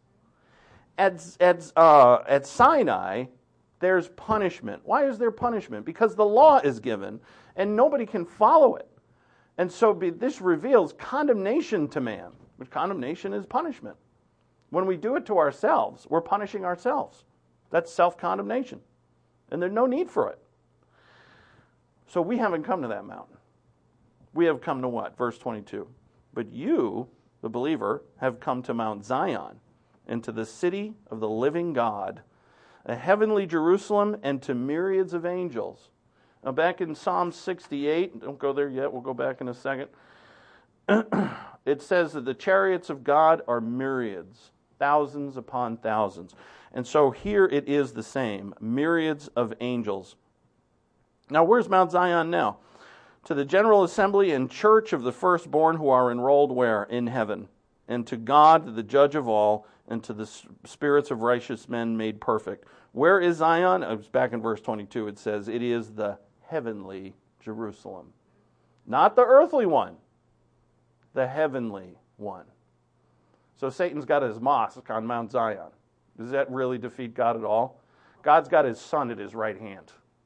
At, at, uh, at Sinai, there's punishment. Why is there punishment? Because the law is given, and nobody can follow it. And so be, this reveals condemnation to man, which condemnation is punishment. When we do it to ourselves, we're punishing ourselves. That's self-condemnation. And there's no need for it. So we haven't come to that mountain. We have come to what? Verse twenty-two. But you, the believer, have come to Mount Zion, and to the city of the living God, a heavenly Jerusalem, and to myriads of angels. Now back in Psalm sixty-eight, don't go there yet, we'll go back in a second. It says that the chariots of God are myriads, thousands upon thousands. And so here it is the same, myriads of angels. Now where's Mount Zion now? To the general assembly and church of the firstborn who are enrolled where? In heaven. And to God, the judge of all, and to the spirits of righteous men made perfect. Where is Zion? It's back in verse twenty-two. It says, it is the heavenly Jerusalem. Not the earthly one. The heavenly one. So Satan's got his mosque on Mount Zion. Does that really defeat God at all? God's got his son at his right hand.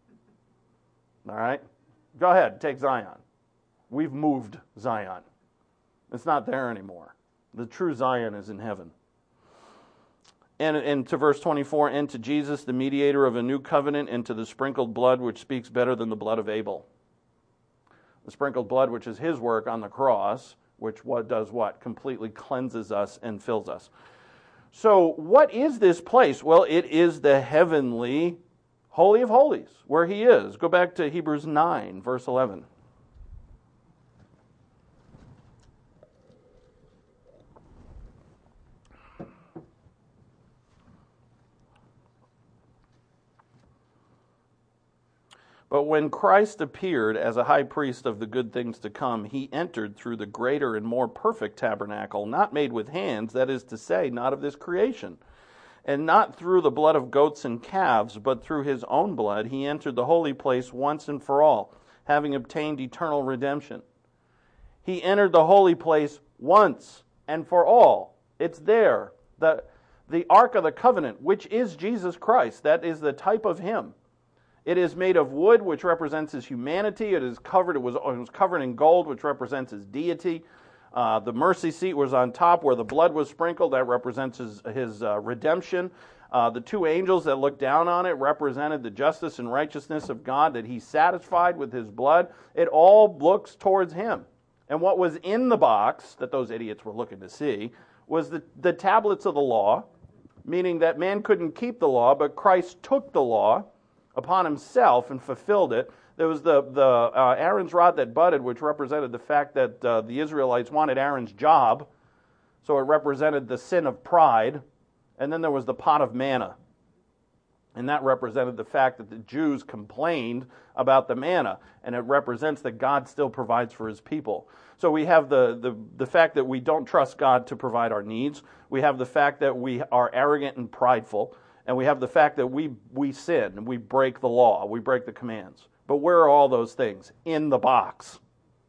All right? Go ahead, take Zion. We've moved Zion. It's not there anymore. The true Zion is in heaven. And, and to verse twenty-four, and to Jesus, the mediator of a new covenant, and to the sprinkled blood, which speaks better than the blood of Abel. The sprinkled blood, which is his work on the cross, which what does what? Completely cleanses us and fills us. So what is this place? Well, it is the heavenly Holy of Holies, where he is. Go back to Hebrews nine, verse eleven. But when Christ appeared as a high priest of the good things to come, he entered through the greater and more perfect tabernacle, not made with hands, that is to say, not of this creation. And not through the blood of goats and calves, but through his own blood, he entered the holy place once and for all, having obtained eternal redemption. He entered the holy place once and for all. It's there. The, the Ark of the Covenant, which is Jesus Christ, that is the type of him. It is made of wood, which represents his humanity. It is covered. It was, it was covered in gold, which represents his deity. Uh, the mercy seat was on top, where the blood was sprinkled. That represents his, his uh, redemption. Uh, the two angels that looked down on it represented the justice and righteousness of God that he satisfied with his blood. It all looks towards him. And what was in the box that those idiots were looking to see was the, the tablets of the law, meaning that man couldn't keep the law, but Christ took the law upon himself and fulfilled it. There was the, the uh, Aaron's rod that budded, which represented the fact that uh, the Israelites wanted Aaron's job, so it represented the sin of pride. And then there was the pot of manna, and that represented the fact that the Jews complained about the manna, and it represents that God still provides for his people. So we have the, the, the fact that we don't trust God to provide our needs. We have the fact that we are arrogant and prideful. And we have the fact that we we sin and we break the law, we break the commands. But where are all those things? In the box.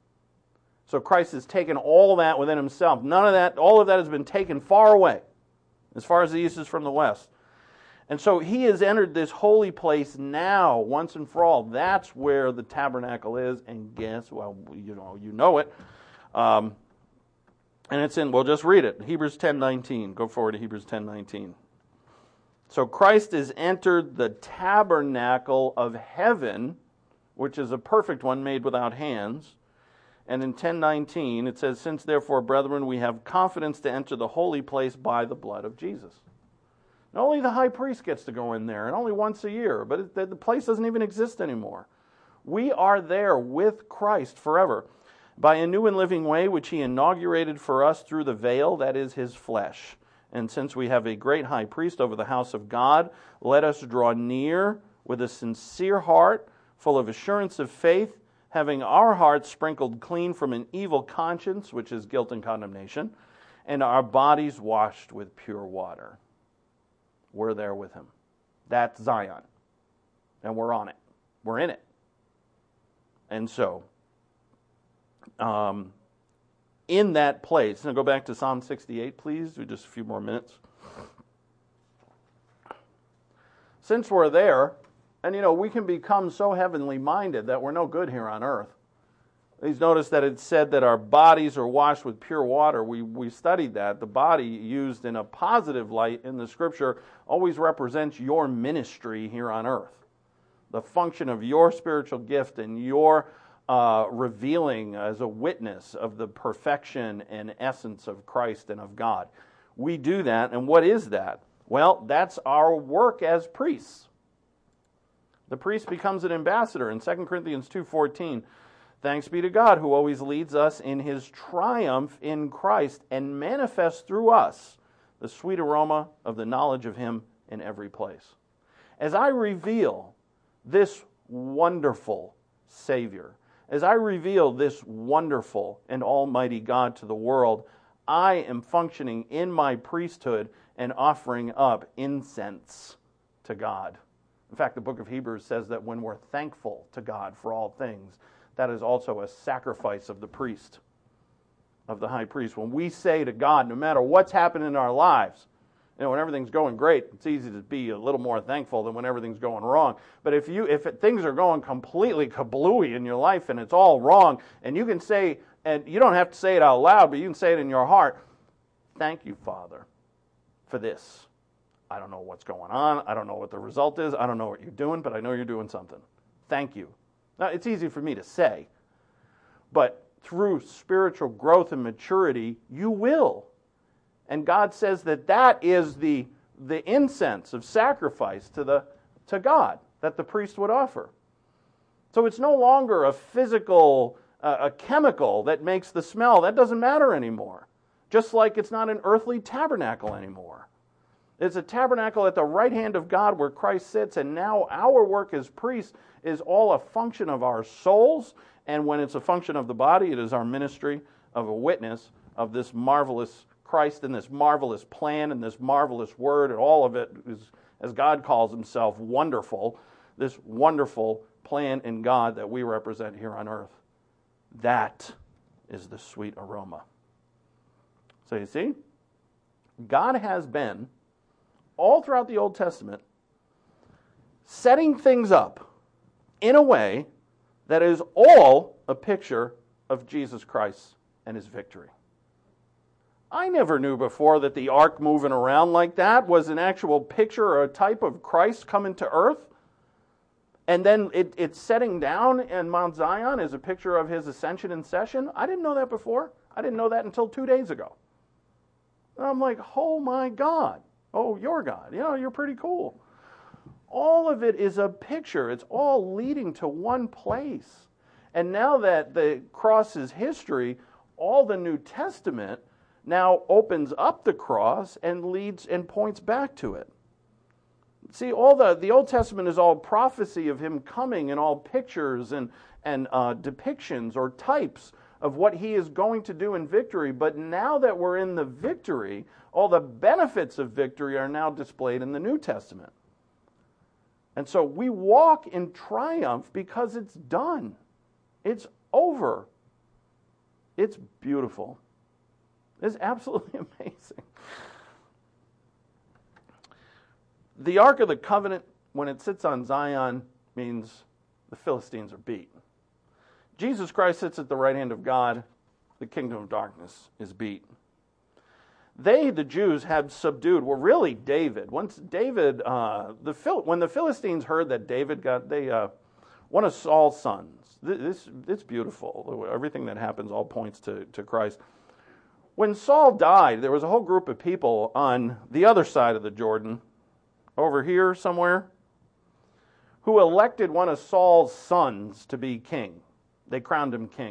So Christ has taken all that within himself. None of that, all of that has been taken far away, as far as the east is from the west. And so he has entered this holy place now, once and for all. That's where the tabernacle is. And guess, well, you know, you know it. Um, and it's in, well, just read it. Hebrews ten nineteen. Go forward to Hebrews ten nineteen. So Christ has entered the tabernacle of heaven, which is a perfect one made without hands. And in ten nineteen it says, since therefore, brethren, we have confidence to enter the holy place by the blood of Jesus. And only the high priest gets to go in there, and only once a year, but it, the place doesn't even exist anymore. We are there with Christ forever, by a new and living way which he inaugurated for us through the veil, that is his flesh. And since we have a great high priest over the house of God, let us draw near with a sincere heart, full of assurance of faith, having our hearts sprinkled clean from an evil conscience, which is guilt and condemnation, and our bodies washed with pure water. We're there with him. That's Zion. And we're on it. We're in it. And so, um, in that place, now go back to Psalm sixty-eight, please. Do just a few more minutes. Since we're there, and you know, we can become so heavenly minded that we're no good here on earth. Please notice that it said that our bodies are washed with pure water. We we studied that. The body, used in a positive light in the Scripture, always represents your ministry here on earth. The function of your spiritual gift and your uh, revealing as a witness of the perfection and essence of Christ and of God. We do that, and what is that? Well, that's our work as priests. The priest becomes an ambassador. In Second Corinthians two fourteen, thanks be to God who always leads us in his triumph in Christ and manifests through us the sweet aroma of the knowledge of him in every place. As I reveal this wonderful Savior, as I reveal this wonderful and almighty God to the world, I am functioning in my priesthood and offering up incense to God. In fact, the book of Hebrews says that when we're thankful to God for all things, that is also a sacrifice of the priest, of the high priest. When we say to God, no matter what's happening in our lives, you know, when everything's going great, it's easy to be a little more thankful than when everything's going wrong. But if you if it, things are going completely kablooey in your life and it's all wrong, and you can say, and you don't have to say it out loud, but you can say it in your heart, thank you, Father, for this. I don't know what's going on. I don't know what the result is. I don't know what you're doing, but I know you're doing something. Thank you. Now, it's easy for me to say, but through spiritual growth and maturity, you will. And God says that that is the, the incense of sacrifice to, the, to God that the priest would offer. So it's no longer a physical, uh, a chemical that makes the smell. That doesn't matter anymore. Just like it's not an earthly tabernacle anymore. It's a tabernacle at the right hand of God where Christ sits, and now our work as priests is all a function of our souls, and when it's a function of the body, it is our ministry of a witness of this marvelous Christ and this marvelous plan and this marvelous word, and all of it is, as God calls himself, wonderful, this wonderful plan in God that we represent here on earth. That is the sweet aroma. So you see, God has been, all throughout the Old Testament, setting things up in a way that is all a picture of Jesus Christ and his victory. I never knew before that the ark moving around like that was an actual picture or a type of Christ coming to earth. And then it, it's setting down in Mount Zion is a picture of his ascension and session. I didn't know that before. I didn't know that until two days ago. And I'm like, oh my God. Oh, your God. You know, you're pretty cool. All of it is a picture. It's all leading to one place. And now that the cross is history, all the New Testament now opens up the cross and leads and points back to it. See, all the, the Old Testament is all prophecy of him coming and all pictures and, and uh, depictions or types of what he is going to do in victory. But now that we're in the victory, all the benefits of victory are now displayed in the New Testament. And so we walk in triumph because it's done. It's over. It's beautiful. It's absolutely amazing. The Ark of the Covenant, when it sits on Zion, means the Philistines are beat. Jesus Christ sits at the right hand of God. The kingdom of darkness is beat. They, the Jews, had subdued, well, really David. Once David, uh, the Phil, when the Philistines heard that David got, they, uh, one of Saul's sons, this, it's beautiful. Everything that happens all points to, to Christ. When Saul died, there was a whole group of people on the other side of the Jordan, over here somewhere, who elected one of Saul's sons to be king. They crowned him king.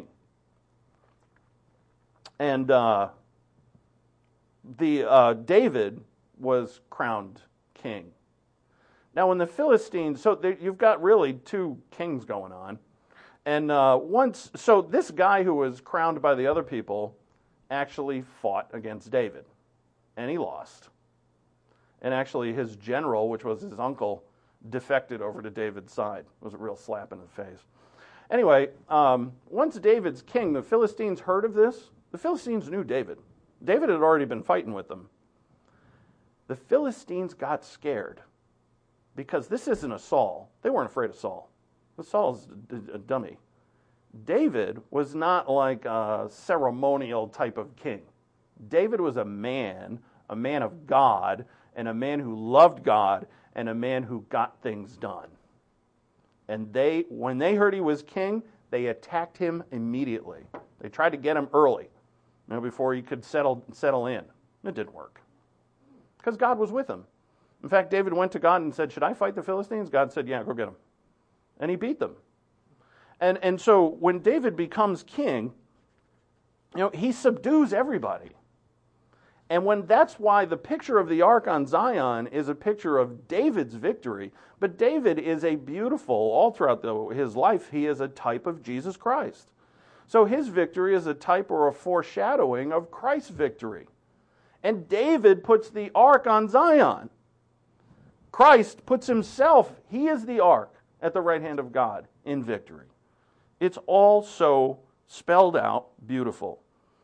And uh, the uh, David was crowned king. Now, when the Philistines, so there, you've got really two kings going on, and uh, once, so this guy who was crowned by the other people actually fought against David, and he lost. And actually, his general, which was his uncle, defected over to David's side. It was a real slap in the face. Anyway, um, once David's king, the Philistines heard of this. The Philistines knew David. David had already been fighting with them. The Philistines got scared because this isn't a Saul. They weren't afraid of Saul. Saul's a dummy. David was not like a ceremonial type of king. David was a man, a man of God, and a man who loved God, and a man who got things done. And they, when they heard he was king, they attacked him immediately. They tried to get him early, you know, before he could settle settle in. It didn't work. Because God was with him. In fact, David went to God and said, should I fight the Philistines? God said, yeah, go get them. And he beat them. And and so when David becomes king, you know, he subdues everybody. And when that's why the picture of the ark on Zion is a picture of David's victory. But David is a beautiful, all throughout the, his life, he is a type of Jesus Christ. So his victory is a type or a foreshadowing of Christ's victory. And David puts the ark on Zion. Christ puts himself, he is the ark at the right hand of God in victory. It's all so spelled out beautiful.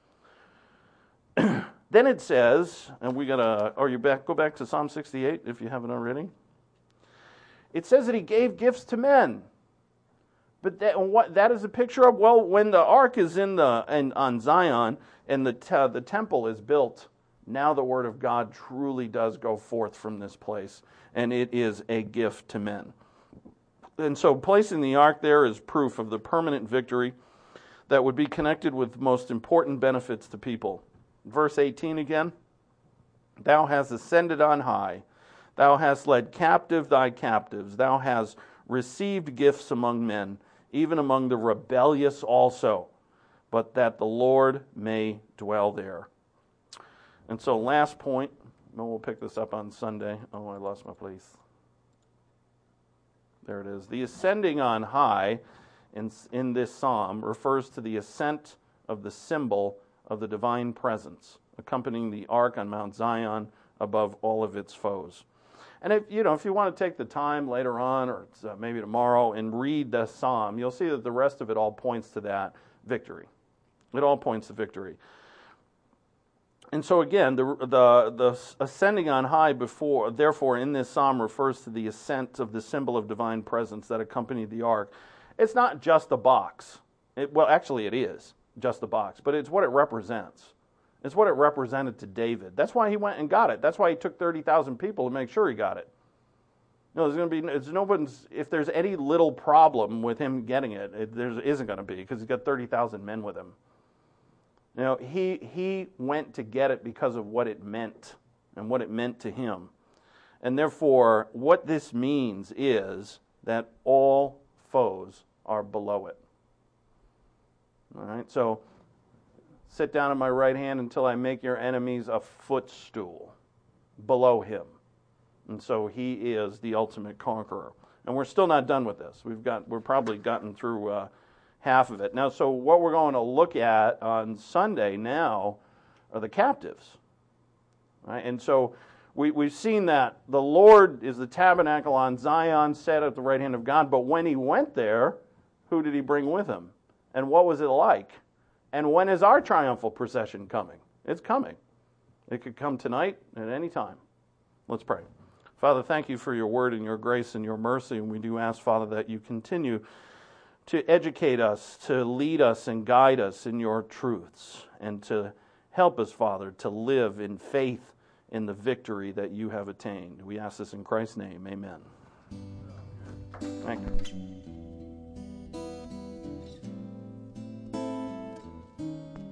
Then it says, and we gotta, or you back, go back to Psalm sixty-eight if you haven't already. It says that he gave gifts to men. But that, what that is a picture of, well, when the ark is in the and on Zion and the te, the temple is built Now the word of God truly does go forth from this place, and it is a gift to men. And so placing the ark there is proof of the permanent victory that would be connected with the most important benefits to people. Verse eighteen again. Thou hast ascended on high. Thou hast led captive thy captives. Thou hast received gifts among men, even among the rebellious also, but that the Lord may dwell there. And so last point, and we'll pick this up on Sunday. Oh, I lost my place. There it is. The ascending on high in, in this psalm refers to the ascent of the symbol of the divine presence, accompanying the ark on Mount Zion above all of its foes. And if you know, if you want to take the time later on, or uh, maybe tomorrow, and read the psalm, you'll see that the rest of it all points to that victory. It all points to victory. And so again, the the the ascending on high before, therefore, in this psalm refers to the ascent of the symbol of divine presence that accompanied the ark. It's not just a box. It, well, actually, it is just a box, but it's what it represents. It's what it represented to David. That's why he went and got it. That's why he took thirty thousand people to make sure he got it. No, there's going to be it's no one's. If there's any little problem with him getting it, it there isn't going to be, because he's got thirty thousand men with him. You know, he he went to get it because of what it meant and what it meant to him. And therefore, what this means is that all foes are below it. All right, so sit down at my right hand until I make your enemies a footstool below him. And so he is the ultimate conqueror. And we're still not done with this. We've got we're probably gotten through uh, half of it. Now, so what we're going to look at on Sunday now are the captives. Right? And so we, we've seen that the Lord is the tabernacle on Zion, set at the right hand of God. But when he went there, who did he bring with him? And what was it like? And when is our triumphal procession coming? It's coming. It could come tonight at any time. Let's pray. Father, thank you for your word and your grace and your mercy. And we do ask, Father, that you continue to educate us, to lead us and guide us in your truths, and to help us, Father, to live in faith in the victory that you have attained. We ask this in Christ's name. Amen. Thank you.